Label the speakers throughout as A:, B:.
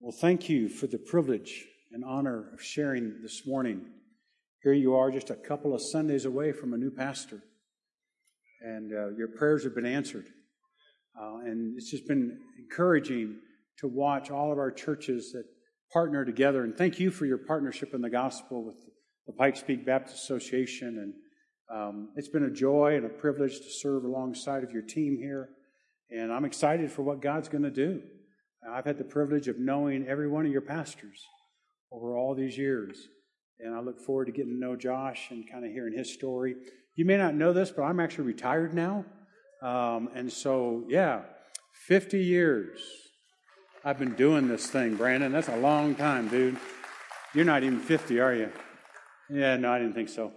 A: Well, thank you for the privilege and honor of sharing this morning. Here you are just a couple of Sundays away from a new pastor, and your prayers have been answered. And it's just been encouraging to watch all of our churches that partner together. And thank you for your partnership in the gospel with the Pikes Peak Baptist Association. And it's been a joy and a privilege to serve alongside of your team here. And I'm excited for what God's going to do. I've had the privilege of knowing every one of your pastors over all these years. And I look forward to getting to know Josh and kind of hearing his story. You may not know this, but I'm actually retired now. And so, 50 years I've been doing this thing, Brandon. That's a long time, dude. You're not even 50, are you? Yeah, no, I didn't think so.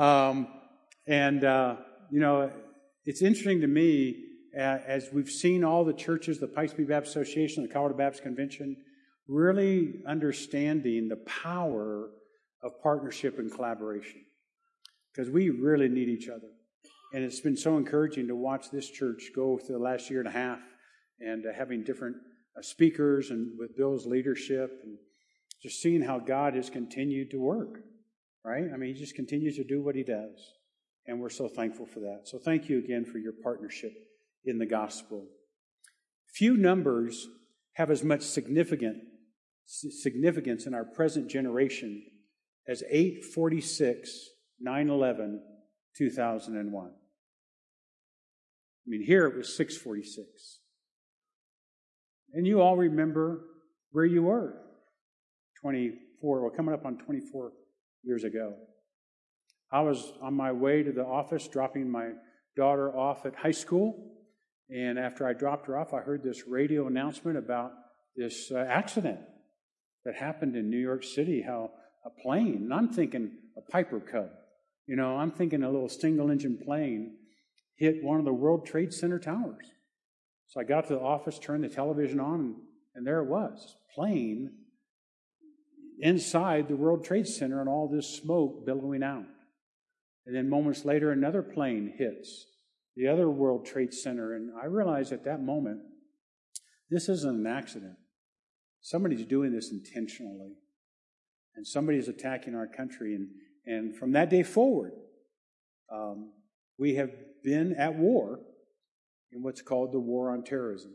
A: It's interesting to me as we've seen all the churches, the Pikes Peak Baptist Association, the Colorado Baptist Convention, really understanding the power of partnership and collaboration, because we really need each other. And it's been so encouraging to watch this church go through the last year and a half and having different speakers and with Bill's leadership and just seeing how God has continued to work, right? I mean, he just continues to do what he does. And we're so thankful for that. So thank you again for your partnership in the gospel. Few numbers have as much significance in our present generation as 8/46, 9/11, 2001. I mean, here it was 6/46. And you all remember where you were coming up on 24 years ago. I was on my way to the office dropping my daughter off at high school. And after I dropped her off, I heard this radio announcement about this accident that happened in New York City, how a plane, and I'm thinking a Piper Cub, I'm thinking a little single-engine plane hit one of the World Trade Center towers. So I got to the office, turned the television on, and there it was, plane inside the World Trade Center and all this smoke billowing out. And then moments later, another plane hits the other World Trade Center. And I realized at that moment, this isn't an accident. Somebody's doing this intentionally. And somebody's attacking our country. And from that day forward, we have been at war in what's called the War on Terrorism.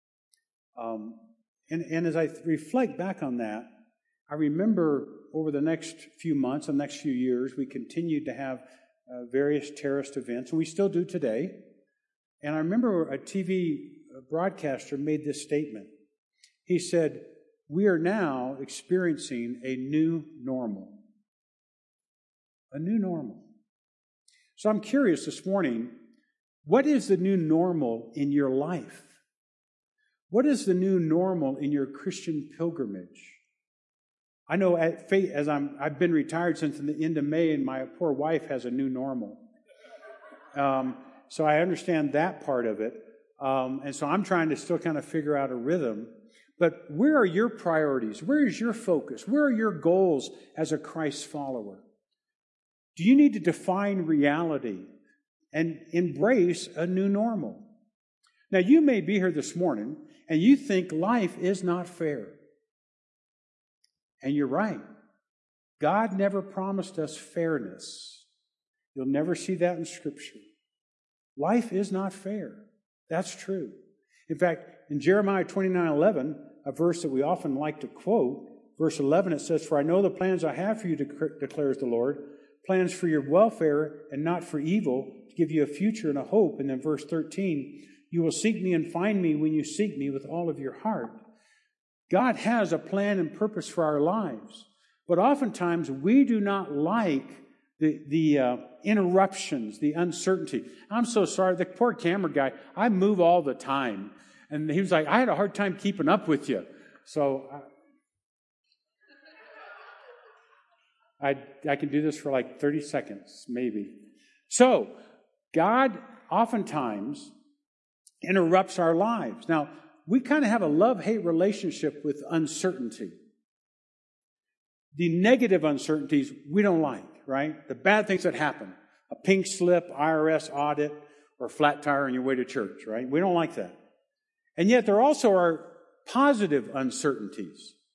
A: And as I reflect back on that, I remember over the next few months, the next few years, we continued to have various terrorist events, and we still do today. And I remember a TV broadcaster made this statement. He said, "We are now experiencing a new normal." A new normal. So I'm curious this morning, what is the new normal in your life? What is the new normal in your Christian pilgrimage? I know as I've been retired since the end of May, and my poor wife has a new normal. So I understand that part of it. And so I'm trying to still kind of figure out a rhythm. But where are your priorities? Where is your focus? Where are your goals as a Christ follower? Do you need to define reality and embrace a new normal? Now, you may be here this morning and you think life is not fair. And you're right. God never promised us fairness. You'll never see that in Scripture. Life is not fair. That's true. In fact, in Jeremiah 29:11, a verse that we often like to quote, verse 11, it says, "For I know the plans I have for you, declares the Lord, plans for your welfare and not for evil, to give you a future and a hope." And then verse 13, "You will seek me and find me when you seek me with all of your heart." God has a plan and purpose for our lives, but oftentimes we do not like the interruptions, the uncertainty. I'm so sorry. The poor camera guy, I move all the time. And he was like, "I had a hard time keeping up with you." So I can do this for like 30 seconds, maybe. So God oftentimes interrupts our lives. Now, we kind of have a love-hate relationship with uncertainty. The negative uncertainties we don't like, right? The bad things that happen. A pink slip, IRS audit, or flat tire on your way to church, right? We don't like that. And yet there also are positive uncertainties.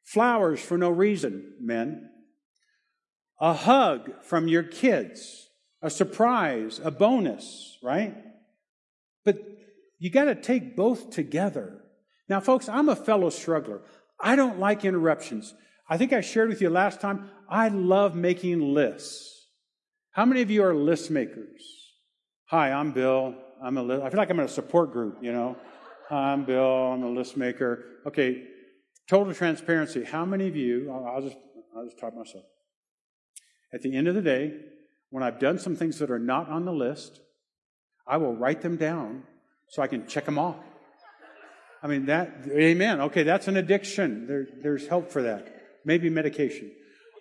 A: Flowers for no reason, men. A hug from your kids. A surprise, a bonus, right? But you got to take both together. Now, folks, I'm a fellow struggler. I don't like interruptions. I think I shared with you last time, I love making lists. How many of you are list makers? Hi, I'm Bill. I feel like I'm in a support group, you know. Hi, I'm Bill. I'm a list maker. Okay, total transparency. How many of you, I'll just talk myself. At the end of the day, when I've done some things that are not on the list, I will write them down so I can check them off. I mean, amen. Okay, that's an addiction. There's help for that. Maybe medication.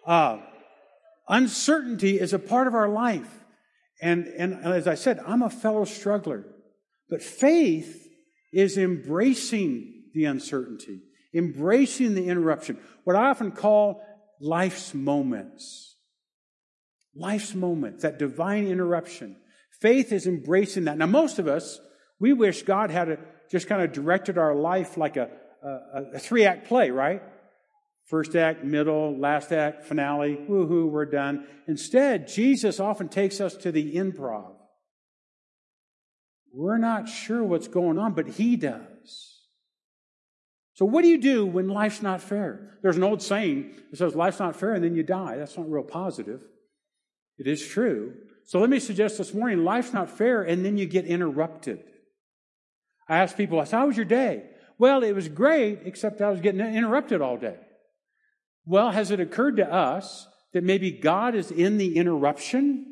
A: Uncertainty is a part of our life. And as I said, I'm a fellow struggler. But faith is embracing the uncertainty, embracing the interruption. What I often call life's moments. Life's moments, that divine interruption. Faith is embracing that. Now, most of us, we wish God had just kind of directed our life like a 3-act play, right? First act, middle, last act, finale, woohoo, we're done. Instead, Jesus often takes us to the improv. We're not sure what's going on, but He does. So what do you do when life's not fair? There's an old saying that says life's not fair and then you die. That's not real positive. It is true. So let me suggest this morning, life's not fair and then you get interrupted. I ask people, how was your day? Well, it was great, except I was getting interrupted all day. Well, has it occurred to us that maybe God is in the interruption?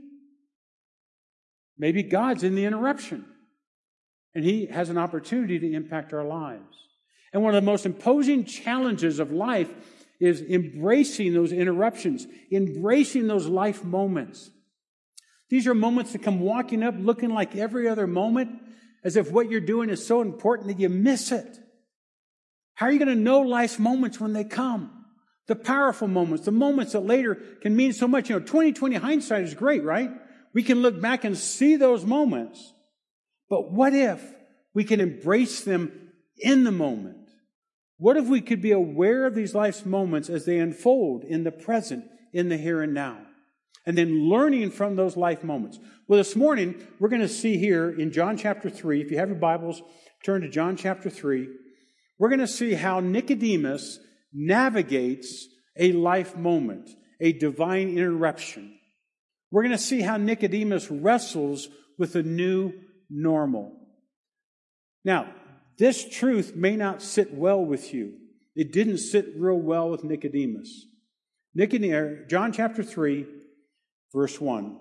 A: Maybe God's in the interruption. And He has an opportunity to impact our lives. And one of the most imposing challenges of life is embracing those interruptions, embracing those life moments. These are moments that come walking up looking like every other moment, as if what you're doing is so important that you miss it. How are you going to know life's moments when they come? The powerful moments, the moments that later can mean so much. 20/20 hindsight is great, right? We can look back and see those moments. But what if we can embrace them in the moment? What if we could be aware of these life's moments as they unfold in the present, in the here and now? And then learning from those life moments. Well, this morning, we're going to see here in John chapter 3, if you have your Bibles, turn to John chapter 3. We're going to see how Nicodemus navigates a life moment, a divine interruption. We're going to see how Nicodemus wrestles with a new normal. Now, this truth may not sit well with you. It didn't sit real well with Nicodemus. John chapter 3, verse 1.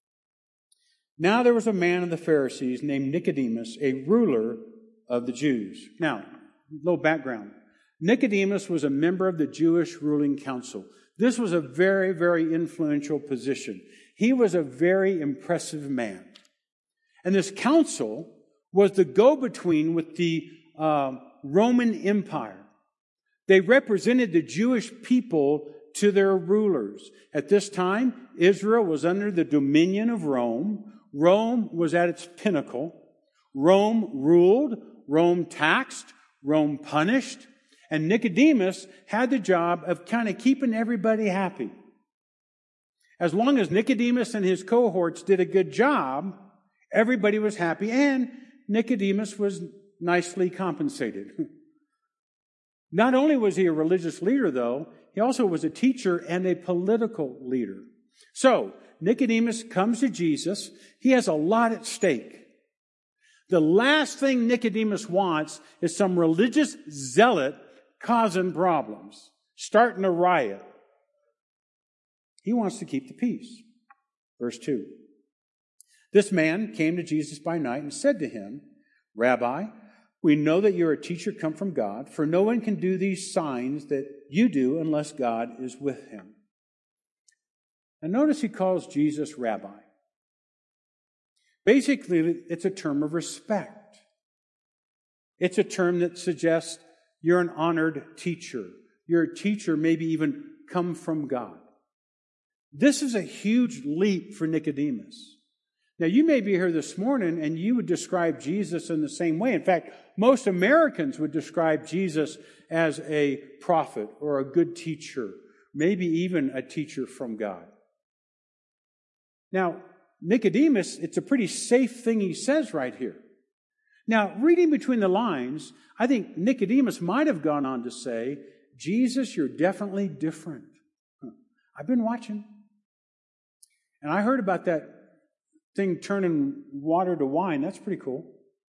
A: Now there was a man of the Pharisees named Nicodemus, a ruler of the Jews. Now, a little background. Nicodemus was a member of the Jewish ruling council. This was a very, very influential position. He was a very impressive man. And this council was the go-between with the Roman Empire. They represented the Jewish people to their rulers. At this time, Israel was under the dominion of Rome. Rome was at its pinnacle. Rome ruled, Rome taxed, Rome punished, and Nicodemus had the job of kind of keeping everybody happy. As long as Nicodemus and his cohorts did a good job, everybody was happy, and Nicodemus was nicely compensated. Not only was he a religious leader, though, he also was a teacher and a political leader. So, Nicodemus comes to Jesus. He has a lot at stake. The last thing Nicodemus wants is some religious zealot causing problems, starting a riot. He wants to keep the peace. Verse 2. This man came to Jesus by night and said to him, Rabbi, we know that you're a teacher come from God, for no one can do these signs that you do unless God is with him. And notice he calls Jesus Rabbi. Basically, it's a term of respect. It's a term that suggests you're an honored teacher. You're a teacher, maybe even come from God. This is a huge leap for Nicodemus. Now, you may be here this morning and you would describe Jesus in the same way. In fact, most Americans would describe Jesus as a prophet or a good teacher, maybe even a teacher from God. Now, Nicodemus, it's a pretty safe thing he says right here. Now, reading between the lines, I think Nicodemus might have gone on to say, Jesus, you're definitely different. I've been watching. And I heard about that thing turning water to wine. That's pretty cool.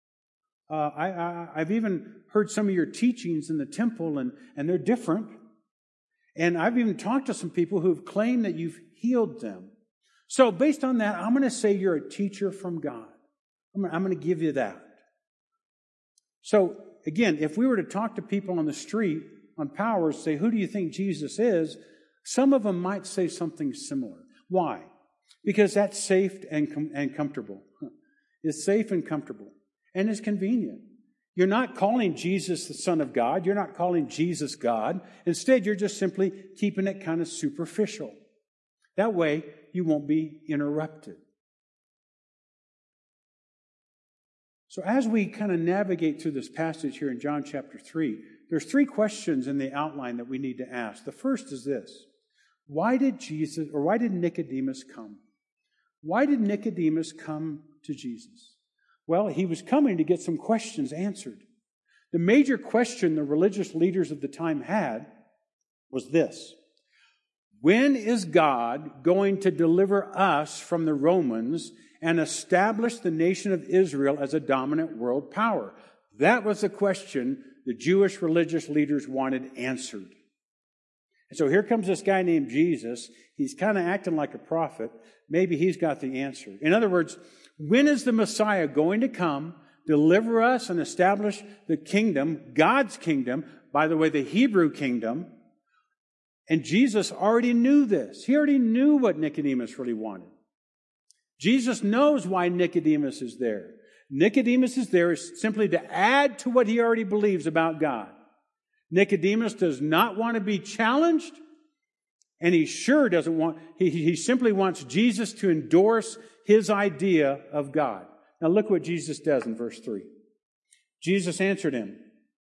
A: I've even heard some of your teachings in the temple, and they're different. And I've even talked to some people who've claimed that you've healed them. So based on that, I'm going to say you're a teacher from God. I'm going to give you that. So again, if we were to talk to people on the street on Powers, say, who do you think Jesus is? Some of them might say something similar. Why? Because that's safe and comfortable. It's safe and comfortable. And it's convenient. You're not calling Jesus the Son of God. You're not calling Jesus God. Instead, you're just simply keeping it kind of superficial. That way, you won't be interrupted. So as we kind of navigate through this passage here in John chapter 3, there's 3 questions in the outline that we need to ask. The first is this. Why did Nicodemus come? Why did Nicodemus come to Jesus? Well, he was coming to get some questions answered. The major question the religious leaders of the time had was this. When is God going to deliver us from the Romans and establish the nation of Israel as a dominant world power? That was the question the Jewish religious leaders wanted answered. And so here comes this guy named Jesus. He's kind of acting like a prophet. Maybe he's got the answer. In other words, when is the Messiah going to come, deliver us and establish the kingdom, God's kingdom, by the way, the Hebrew kingdom? And Jesus already knew this. He already knew what Nicodemus really wanted. Jesus knows why Nicodemus is there. Nicodemus is there simply to add to what he already believes about God. Nicodemus does not want to be challenged, and he sure doesn't want, he simply wants Jesus to endorse his idea of God. Now look what Jesus does in verse 3. Jesus answered him,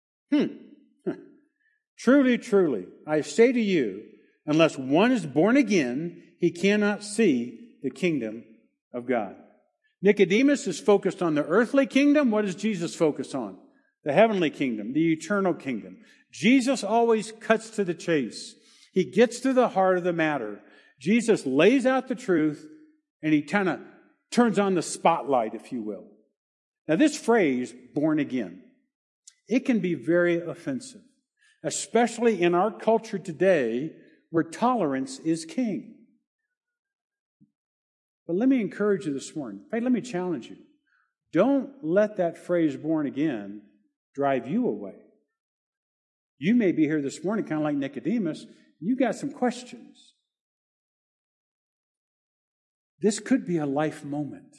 A: Truly, truly, I say to you, unless one is born again, he cannot see the kingdom of God. Nicodemus is focused on the earthly kingdom. What does Jesus focus on? The heavenly kingdom, the eternal kingdom. Jesus always cuts to the chase. He gets to the heart of the matter. Jesus lays out the truth, and he kind of turns on the spotlight, if you will. Now, this phrase, born again, it can be very offensive, especially in our culture today where tolerance is king. But let me encourage you this morning. In fact, let me challenge you. Don't let that phrase, born again, drive you away. You may be here this morning, kind of like Nicodemus. You got some questions. This could be a life moment.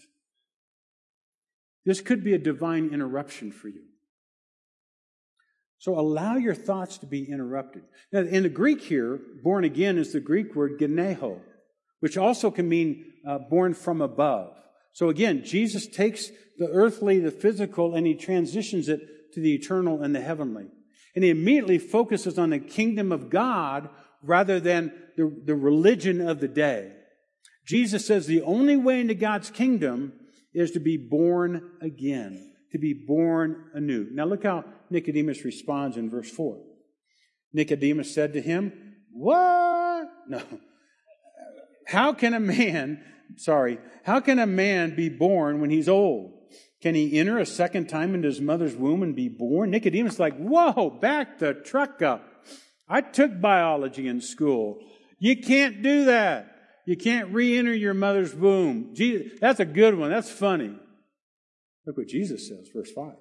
A: This could be a divine interruption for you. So allow your thoughts to be interrupted. Now, in the Greek here, born again is the Greek word geneho, which also can mean born from above. So again, Jesus takes the earthly, the physical, and he transitions it to the eternal and the heavenly. And he immediately focuses on the kingdom of God rather than the religion of the day. Jesus says the only way into God's kingdom is to be born again, to be born anew. Now look how Nicodemus responds in verse 4. Nicodemus said to him, What? No. How can a man be born when he's old? Can he enter a second time into his mother's womb and be born? Nicodemus is like, whoa, back the truck up. I took biology in school. You can't do that. You can't re-enter your mother's womb. Jesus, that's a good one. That's funny. Look what Jesus says, verse 5.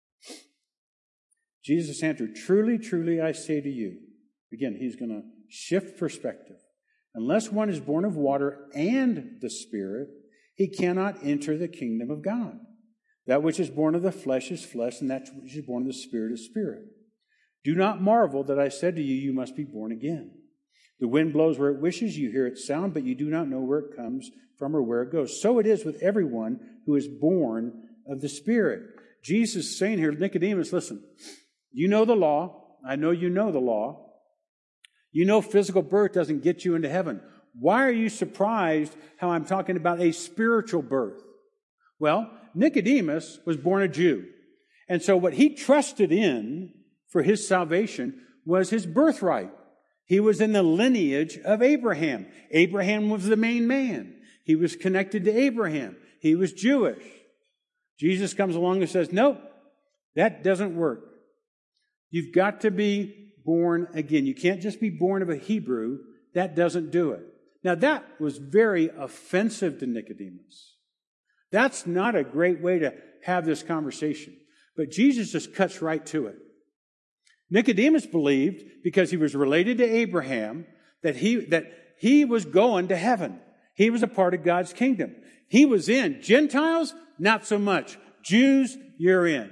A: Jesus answered, Truly, truly, I say to you. Again, he's going to shift perspective. Unless one is born of water and the Spirit, he cannot enter the kingdom of God. That which is born of the flesh is flesh, and that which is born of the Spirit is spirit. Do not marvel that I said to you, you must be born again. The wind blows where it wishes, you hear its sound, but you do not know where it comes from or where it goes. So it is with everyone who is born of the Spirit. Jesus is saying here, Nicodemus, listen, you know the law. I know you know the law. You know physical birth doesn't get you into heaven. Why are you surprised how I'm talking about a spiritual birth? Well, Nicodemus was born a Jew. And so what he trusted in for his salvation was his birthright. He was in the lineage of Abraham. Abraham was the main man. He was connected to Abraham. He was Jewish. Jesus comes along and says, nope, that doesn't work. You've got to be born again. You can't just be born of a Hebrew. That doesn't do it. Now, that was very offensive to Nicodemus. That's not a great way to have this conversation. But Jesus just cuts right to it. Nicodemus believed, because he was related to Abraham, that he was going to heaven. He was a part of God's kingdom. He was in. Gentiles, not so much. Jews, you're in.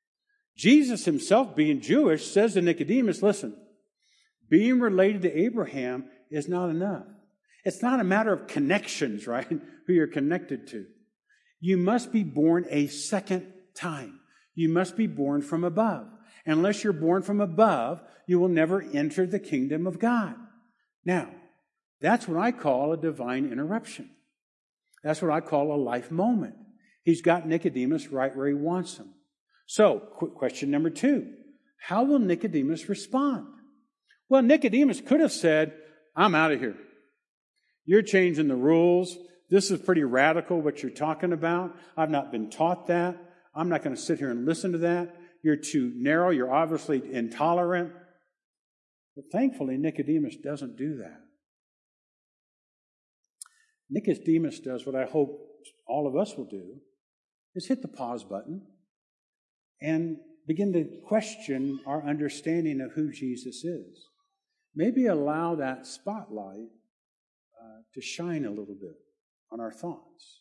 A: Jesus himself, being Jewish, says to Nicodemus, listen, being related to Abraham is not enough. It's not a matter of connections, right? Who you're connected to. You must be born a second time. You must be born from above. Unless you're born from above, you will never enter the kingdom of God. Now, that's what I call a divine interruption. That's what I call a life moment. He's got Nicodemus right where he wants him. So, question number 2. How will Nicodemus respond? Well, Nicodemus could have said, I'm out of here. You're changing the rules. This is pretty radical what you're talking about. I've not been taught that. I'm not going to sit here and listen to that. You're too narrow. You're obviously intolerant. But thankfully, Nicodemus doesn't do that. Nicodemus does what I hope all of us will do, is hit the pause button and begin to question our understanding of who Jesus is. Maybe allow that spotlight to shine a little bit on our thoughts.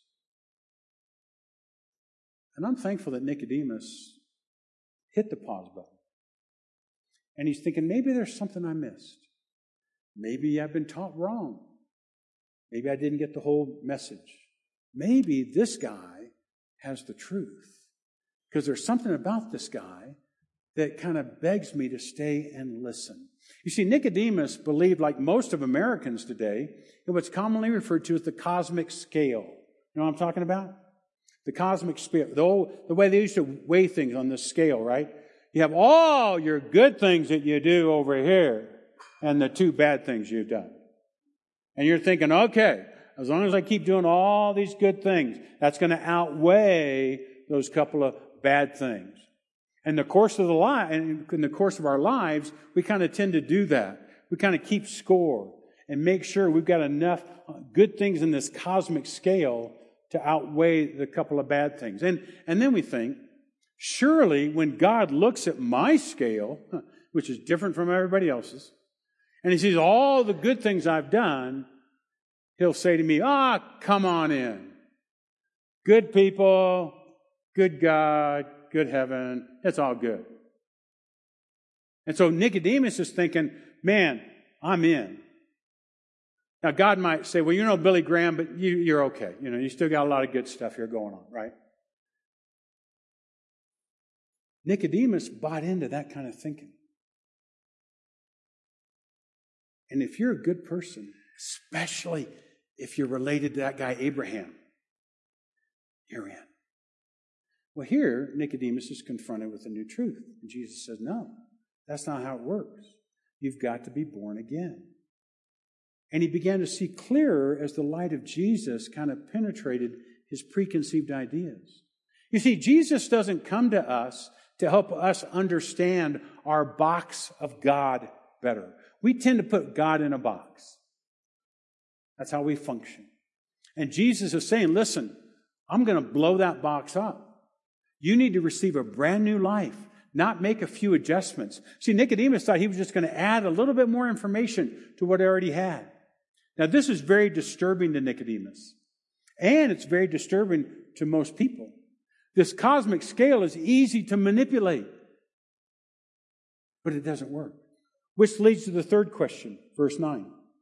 A: And I'm thankful that Nicodemus hit the pause button. And he's thinking, maybe there's something I missed. Maybe I've been taught wrong. Maybe I didn't get the whole message. Maybe this guy has the truth. Because there's something about this guy that kind of begs me to stay and listen. You see, Nicodemus believed, like most of Americans today, in what's commonly referred to as the cosmic scale. You know what I'm talking about? The cosmic scale. The way they used to weigh things on this scale, right? You have all your good things that you do over here and the 2 bad things you've done. And you're thinking, okay, as long as I keep doing all these good things, that's going to outweigh those couple of bad things. In the course of our lives, we kind of tend to do that. We kind of keep score and make sure we've got enough good things in this cosmic scale to outweigh the couple of bad things. And then we think, surely when God looks at my scale, which is different from everybody else's, and he sees all the good things I've done, he'll say to me, come on in. Good people, good God, good heaven, it's all good. And so Nicodemus is thinking, man, I'm in. Now, God might say, well, you know Billy Graham, but you're okay. You know, you still got a lot of good stuff here going on, right? Nicodemus bought into that kind of thinking. And if you're a good person, especially if you're related to that guy Abraham, you're in. Well, here, Nicodemus is confronted with a new truth. And Jesus says, no, that's not how it works. You've got to be born again. And he began to see clearer as the light of Jesus kind of penetrated his preconceived ideas. You see, Jesus doesn't come to us to help us understand our box of God better. We tend to put God in a box. That's how we function. And Jesus is saying, listen, I'm going to blow that box up. You need to receive a brand new life, not make a few adjustments. See, Nicodemus thought he was just going to add a little bit more information to what he already had. Now, this is very disturbing to Nicodemus. And it's very disturbing to most people. This cosmic scale is easy to manipulate. But it doesn't work. Which leads to the third question, verse 9.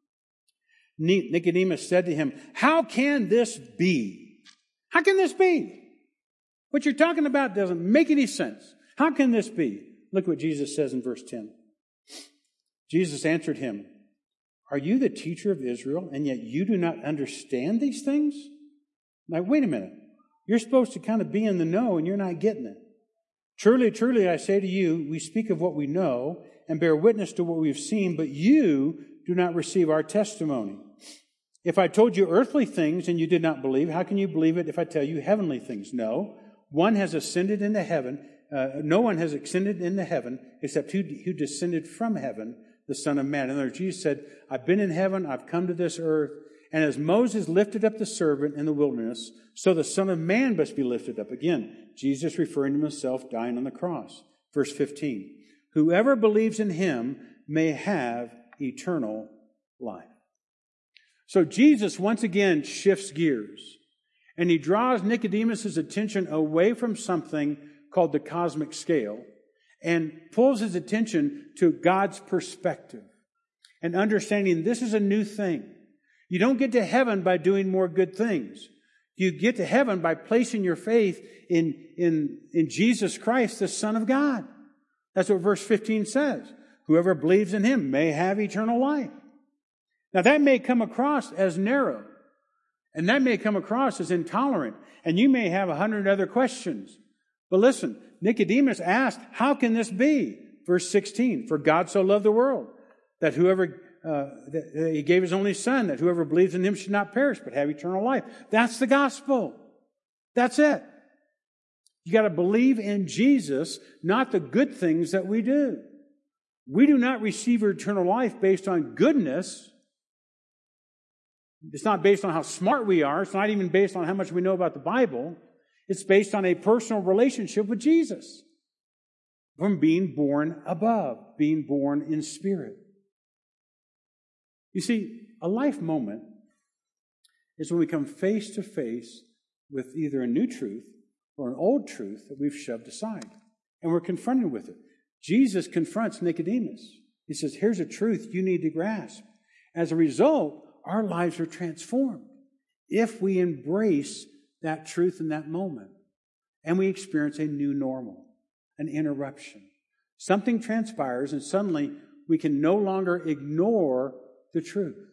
A: Nicodemus said to him, "How can this be? How can this be? What you're talking about doesn't make any sense. How can this be?" Look what Jesus says in verse 10. Jesus answered him, "Are you the teacher of Israel, and yet you do not understand these things?" Now, wait a minute. You're supposed to kind of be in the know, and you're not getting it. "Truly, truly, I say to you, we speak of what we know and bear witness to what we've seen, but you do not receive our testimony. If I told you earthly things and you did not believe, how can you believe it if I tell you heavenly things? No one has ascended into heaven. No one has ascended into heaven except who descended from heaven, the Son of Man." In other words, Jesus said, "I've been in heaven, I've come to this earth, and as Moses lifted up the serpent in the wilderness, so the Son of Man must be lifted up." Again, Jesus referring to himself dying on the cross. Verse 15, "Whoever believes in him may have eternal life." So Jesus once again shifts gears, and he draws Nicodemus' attention away from something called the cosmic scale and pulls his attention to God's perspective and understanding this is a new thing. You don't get to heaven by doing more good things. You get to heaven by placing your faith in Jesus Christ, the Son of God. That's what verse 15 says. Whoever believes in him may have eternal life. Now that may come across as narrow, and that may come across as intolerant, and you may have 100 other questions. But listen, Nicodemus asked, "How can this be?" Verse 16, "For God so loved the world that that he gave his only Son, that whoever believes in him should not perish but have eternal life." That's the gospel. That's it. You got to believe in Jesus, not the good things that we do. We do not receive eternal life based on goodness. It's not based on how smart we are. It's not even based on how much we know about the Bible. It's based on a personal relationship with Jesus. From being born above, being born in spirit. You see, a life moment is when we come face to face with either a new truth or an old truth that we've shoved aside. And we're confronted with it. Jesus confronts Nicodemus. He says, "Here's a truth you need to grasp." As a result, our lives are transformed if we embrace that truth in that moment. And we experience a new normal, an interruption. Something transpires and suddenly we can no longer ignore the truth.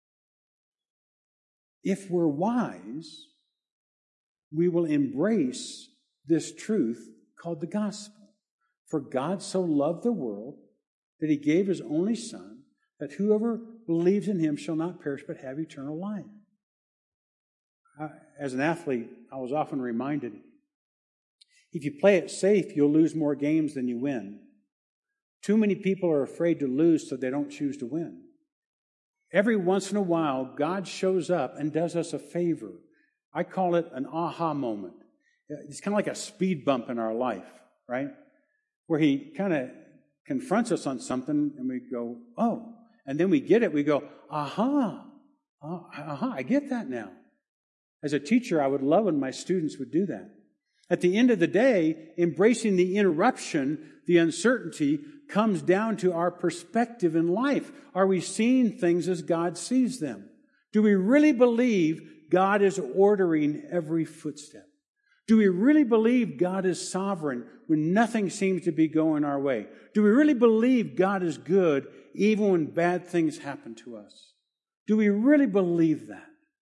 A: If we're wise, we will embrace this truth called the gospel. For God so loved the world that he gave his only Son, that whoever believes in him shall not perish but have eternal life. As an athlete, I was often reminded, if you play it safe, you'll lose more games than you win. Too many people are afraid to lose, so they don't choose to win. Every once in a while, God shows up and does us a favor. I call it an aha moment. It's kind of like a speed bump in our life, right? Where he kind of confronts us on something and we go, "Oh." And then we get it. We go, "Aha, I get that now." As a teacher, I would love when my students would do that. At the end of the day, embracing the interruption, the uncertainty, comes down to our perspective in life. Are we seeing things as God sees them? Do we really believe God is ordering every footstep? Do we really believe God is sovereign when nothing seems to be going our way? Do we really believe God is good even when bad things happen to us? Do we really believe that?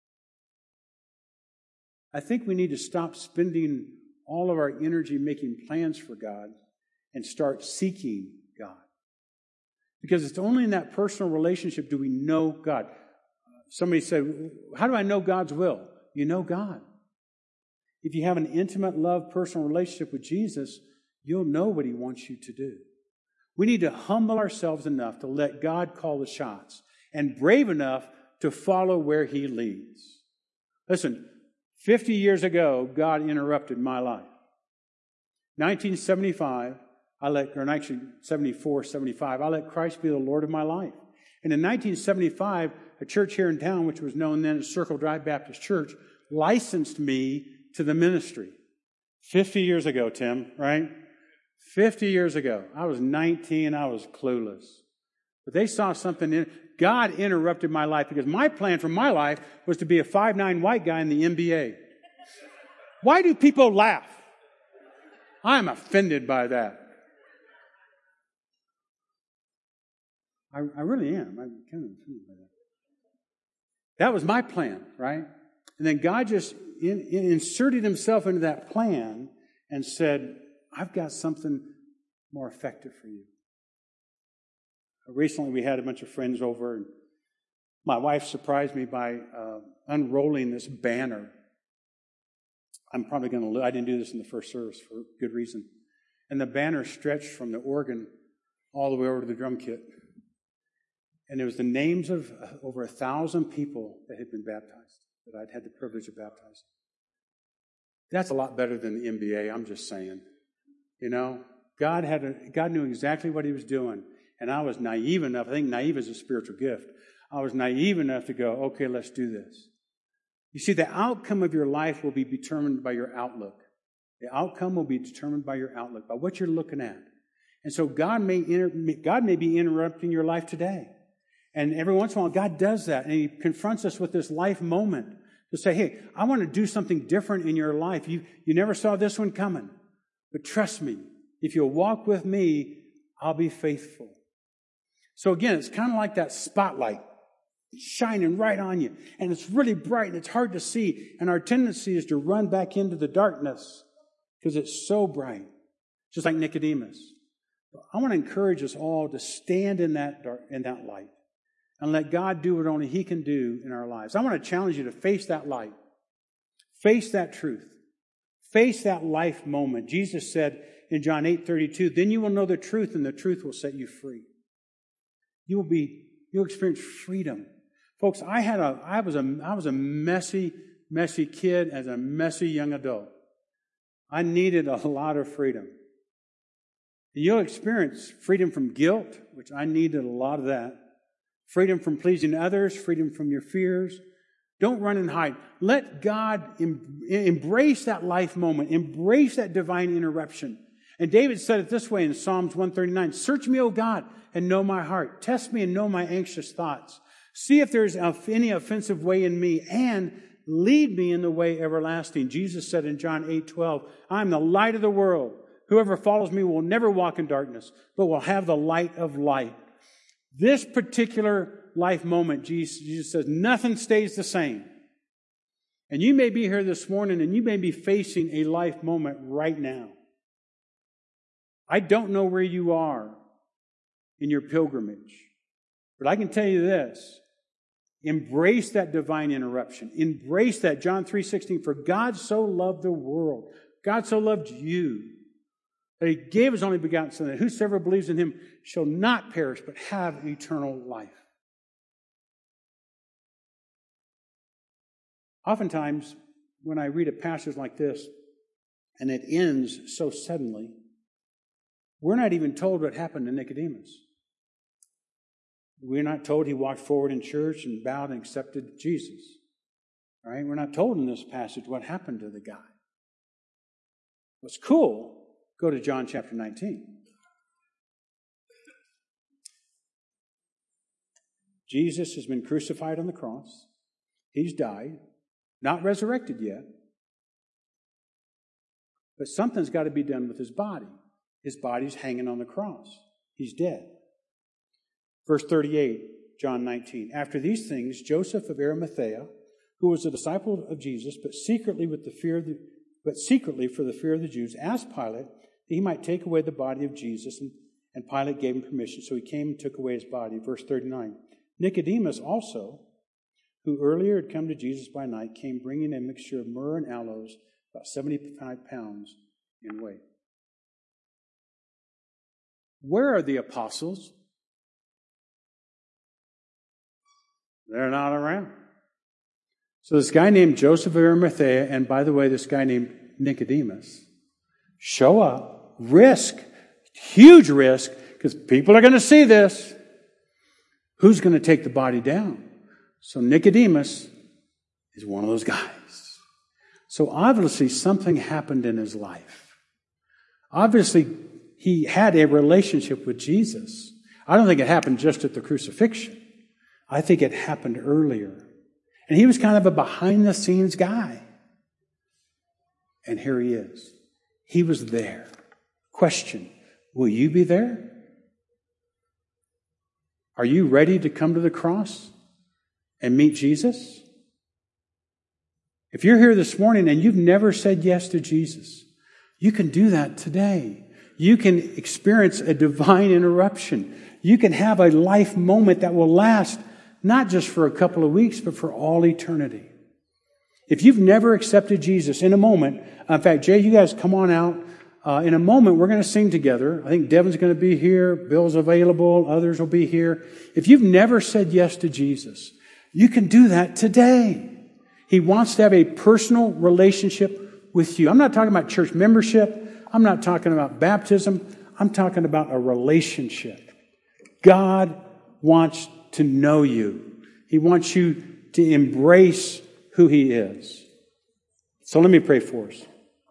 A: I think we need to stop spending all of our energy making plans for God and start seeking God. Because it's only in that personal relationship do we know God. Somebody said, "How do I know God's will?" You know God. If you have an intimate, love, personal relationship with Jesus, you'll know what he wants you to do. We need to humble ourselves enough to let God call the shots and brave enough to follow where he leads. Listen, 50 years ago, God interrupted my life. 1975, 74, 75, I let Christ be the Lord of my life. And in 1975, a church here in town, which was known then as Circle Drive Baptist Church, licensed me to the ministry. 50 years ago, Tim, right? 50 years ago. I was 19. I was clueless. But they saw something in God interrupted my life because my plan for my life was to be a 5'9" white guy in the NBA. Why do people laugh? I'm offended by that. I really am. I'm kind of offended by that. That was my plan, right? And then God just inserted himself into that plan and said, I've got something more effective for you. Recently, we had a bunch of friends over, and my wife surprised me by unrolling this banner. I'm probably going to, I didn't do this in the first service for good reason. And the banner stretched from the organ all the way over to the drum kit. And it was the names of over 1,000 people that had been baptized, that I'd had the privilege of baptizing. That's a lot better than the NBA, I'm just saying. You know, God knew exactly what he was doing. And I was naive enough, I think naive is a spiritual gift. I was naive enough to go, okay, let's do this. You see, the outcome of your life will be determined by your outlook. The outcome will be determined by your outlook, by what you're looking at. And so God may be interrupting your life today. And every once in a while, God does that. And he confronts us with this life moment to say, hey, I want to do something different in your life. You never saw this one coming. But trust me, if you'll walk with me, I'll be faithful. So again, it's kind of like that spotlight shining right on you. And it's really bright and it's hard to see. And our tendency is to run back into the darkness because it's so bright. Just like Nicodemus. I want to encourage us all to stand in that light and let God do what only he can do in our lives. I want to challenge you to face that light. Face that truth. Face that life moment. Jesus said in John 8:32, then you will know the truth and the truth will set you free. You'll experience freedom. Folks, I was a messy kid as a messy young adult. I needed a lot of freedom. You'll experience freedom from guilt, which I needed a lot of that. Freedom from pleasing others, freedom from your fears. Don't run and hide. Let God embrace that life moment. Embrace that divine interruption. And David said it this way in Psalms 139, search me, O God, and know my heart. Test me and know my anxious thoughts. See if there's any offensive way in me and lead me in the way everlasting. Jesus said in John 8:12, I am the light of the world. Whoever follows me will never walk in darkness, but will have the light of life. This particular life moment, Jesus says, nothing stays the same. And you may be here this morning and you may be facing a life moment right now. I don't know where you are in your pilgrimage, but I can tell you this. Embrace that divine interruption. Embrace that. John 3:16, for God so loved the world. God so loved you that he gave his only begotten Son, that whosoever believes in him shall not perish, but have eternal life. Oftentimes, when I read a passage like this, and it ends so suddenly, we're not even told what happened to Nicodemus. We're not told he walked forward in church and bowed and accepted Jesus. Right? We're not told in this passage what happened to the guy. What's cool, go to John chapter 19. Jesus has been crucified on the cross. He's died, not resurrected yet. But something's got to be done with his body. His body's hanging on the cross. He's dead. Verse 38, John 19. After these things, Joseph of Arimathea, who was a disciple of Jesus, but secretly for the fear of the Jews, asked Pilate that he might take away the body of Jesus, and Pilate gave him permission. So he came and took away his body. Verse 39. Nicodemus also, who earlier had come to Jesus by night, came bringing a mixture of myrrh and aloes, about 75 pounds in weight. Where are the apostles? They're not around. So this guy named Joseph of Arimathea, and by the way, this guy named Nicodemus, show up, risk, huge risk, because people are going to see this. Who's going to take the body down? So Nicodemus is one of those guys. So obviously something happened in his life. Obviously he had a relationship with Jesus. I don't think it happened just at the crucifixion. I think it happened earlier. And he was kind of a behind-the-scenes guy. And here he is. He was there. Question, will you be there? Are you ready to come to the cross and meet Jesus? If you're here this morning and you've never said yes to Jesus, you can do that today. You can experience a divine interruption. You can have a life moment that will last not just for a couple of weeks, but for all eternity. If you've never accepted Jesus, in a moment, in fact, Jay, you guys come on out. In a moment, we're going to sing together. I think Devin's going to be here. Bill's available. Others will be here. If you've never said yes to Jesus, you can do that today. He wants to have a personal relationship with you. I'm not talking about church membership. I'm not talking about baptism. I'm talking about a relationship. God wants to know you. He wants you to embrace who He is. So let me pray for us.